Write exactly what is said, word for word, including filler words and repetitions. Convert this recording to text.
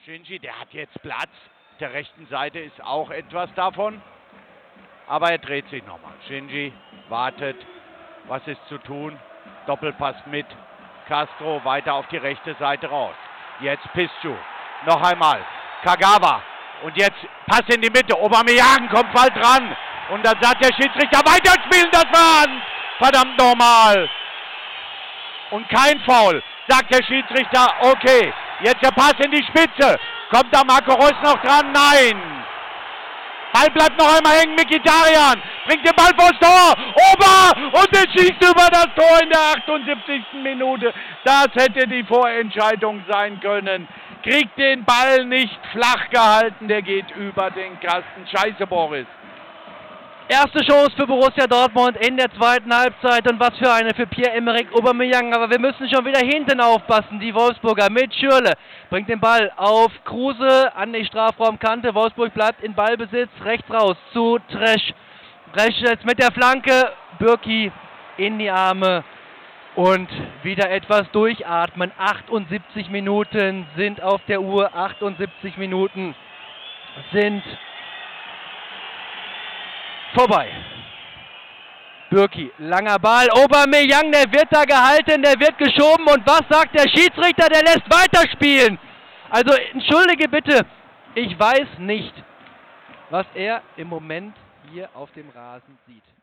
Shinji, der hat jetzt Platz. Auf der rechten Seite ist auch etwas davon. Aber er dreht sich nochmal. Shinji wartet. Was ist zu tun? Doppelpass mit Castro. Weiter auf die rechte Seite raus. Jetzt Piscu. Noch einmal. Kagawa. Und jetzt Pass in die Mitte. Aubameyang kommt bald dran. Und dann sagt der Schiedsrichter, weiterspielen, das war's. Verdammt nochmal. Und kein Foul. Sagt der Schiedsrichter, okay. Jetzt der Pass in die Spitze. Kommt da Marco Reus noch dran? Nein. Ball bleibt noch einmal hängen. Mkhitaryan bringt den Ball vors Tor. Ober und er schießt über das Tor in der achtundsiebzigsten Minute. Das hätte die Vorentscheidung sein können. Kriegt den Ball nicht flach gehalten. Der geht über den Kasten. Scheiße, Boris. Erste Chance für Borussia Dortmund in der zweiten Halbzeit und was für eine für Pierre-Emerick Aubameyang, aber wir müssen schon wieder hinten aufpassen. Die Wolfsburger mit Schürrle bringt den Ball auf Kruse an die Strafraumkante. Wolfsburg bleibt in Ballbesitz, rechts raus zu Tresch. Tresch jetzt mit der Flanke, Bürki in die Arme und wieder etwas durchatmen. achtundsiebzig Minuten sind auf der Uhr, achtundsiebzig Minuten sind vorbei. Bürki, langer Ball, Aubameyang, der wird da gehalten, der wird geschoben und was sagt der Schiedsrichter? Der lässt weiterspielen. Also entschuldige bitte, ich weiß nicht, was er im Moment hier auf dem Rasen sieht.